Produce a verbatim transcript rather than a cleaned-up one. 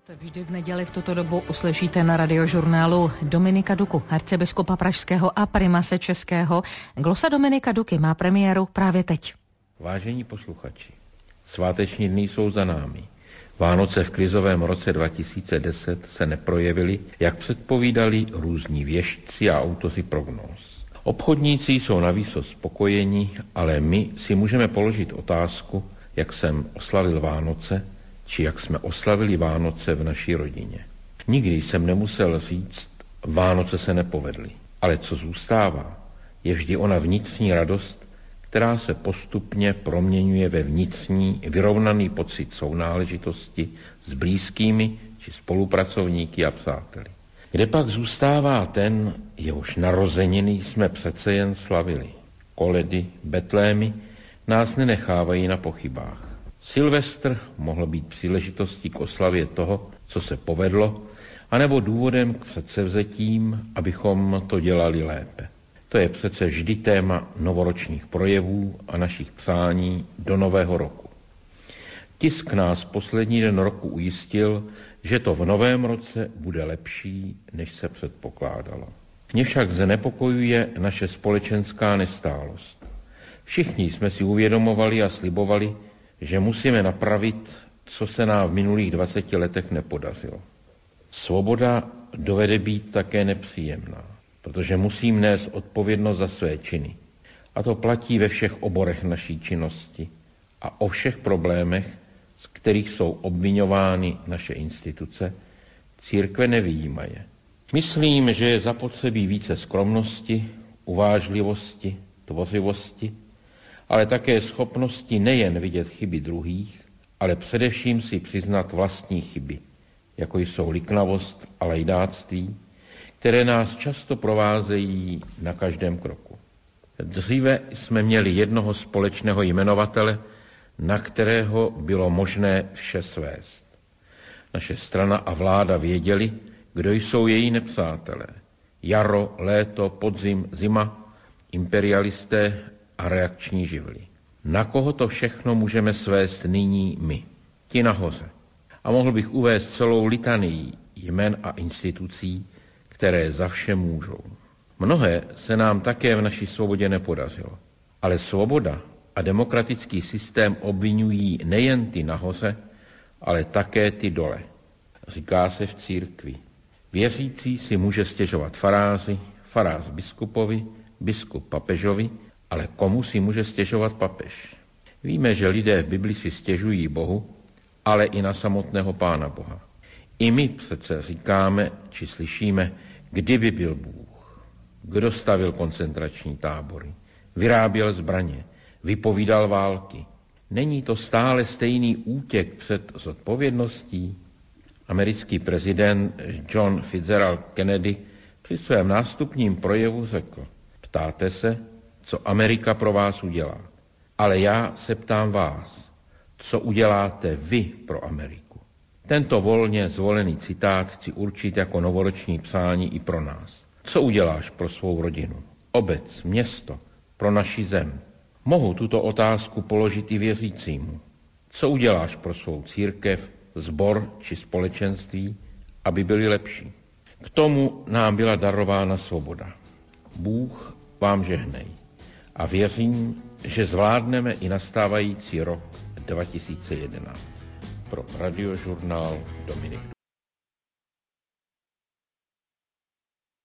Vždy v neděli v tuto dobu uslyšíte na radiožurnálu Dominika Duku, arcibiskupa pražského a primase českého. Glosa Dominika Duky má premiéru právě teď. Vážení posluchači, sváteční dny jsou za námi. Vánoce v krizovém roce dva tisíce deset se neprojevily, jak předpovídali různí věštci a autoři prognóz. Obchodníci jsou navýsost spokojeni, ale my si můžeme položit otázku, jak jsem oslavil Vánoce, či jak jsme oslavili Vánoce v naší rodině. Nikdy jsem nemusel říct, Vánoce se nepovedly. Ale co zůstává, je vždy ona vnitřní radost, která se postupně proměňuje ve vnitřní, vyrovnaný pocit sounáležitosti s blízkými či spolupracovníky a přáteli. Kde pak zůstává ten, jehož narozeniny jsme přece jen slavili. Koledy, betlémy nás nenechávají na pochybách. Silvestr mohl být příležitostí k oslavě toho, co se povedlo, anebo důvodem k předsevzetím, abychom to dělali lépe. To je přece vždy téma novoročních projevů a našich přání do nového roku. Tisk nás poslední den roku ujistil, že to v novém roce bude lepší, než se předpokládalo. Mě však znepokojuje naše společenská nestálost. Všichni jsme si uvědomovali a slibovali, že musíme napravit, co se nám v minulých dvaceti letech nepodařilo. Svoboda dovede být také nepříjemná, protože musím nést odpovědnost za své činy. A to platí ve všech oborech naší činnosti a o všech problémech, z kterých jsou obviňovány naše instituce, církve nevyjímaje. Myslím, že je zapotřebí více skromnosti, uvážlivosti, tvořivosti, ale také schopnosti nejen vidět chyby druhých, ale především si přiznat vlastní chyby, jako jsou liknavost a lajdáctví, které nás často provázejí na každém kroku. Dříve jsme měli jednoho společného jmenovatele, na kterého bylo možné vše svést. Naše strana a vláda věděli, kdo jsou její nepřátelé. Jaro, léto, podzim, zima, imperialisté a reakční živly. Na koho to všechno můžeme svést nyní my, ti nahoře? A mohl bych uvést celou litanii jmen a institucí, které za vše můžou. Mnohé se nám také v naší svobodě nepodařilo. Ale svoboda a demokratický systém obvinují nejen ty nahoře, ale také ty dole. Říká se v církvi. Věřící si může stěžovat faráři, farář biskupovi, biskup papežovi, ale komu si může stěžovat papež? Víme, že lidé v Bibli si stěžují Bohu, ale i na samotného Pána Boha. I my přece říkáme, či slyšíme, kdyby byl Bůh. Kdo stavil koncentrační tábory, vyráběl zbraně, vypovídal války. Není to stále stejný útěk před zodpovědností? Americký prezident John Fitzgerald Kennedy při svém nástupním projevu řekl: ptáte se, co Amerika pro vás udělá. Ale já se ptám vás, co uděláte vy pro Ameriku. Tento volně zvolený citát chci určit jako novoroční přání i pro nás. Co uděláš pro svou rodinu, obec, město, pro naši zem? Mohu tuto otázku položit i věřícímu. Co uděláš pro svou církev, sbor či společenství, aby byli lepší? K tomu nám byla darována svoboda. Bůh vám žehnej. A věřím, že zvládneme i nastávající rok dva tisíce jedenáct. Pro radiožurnál Dominik.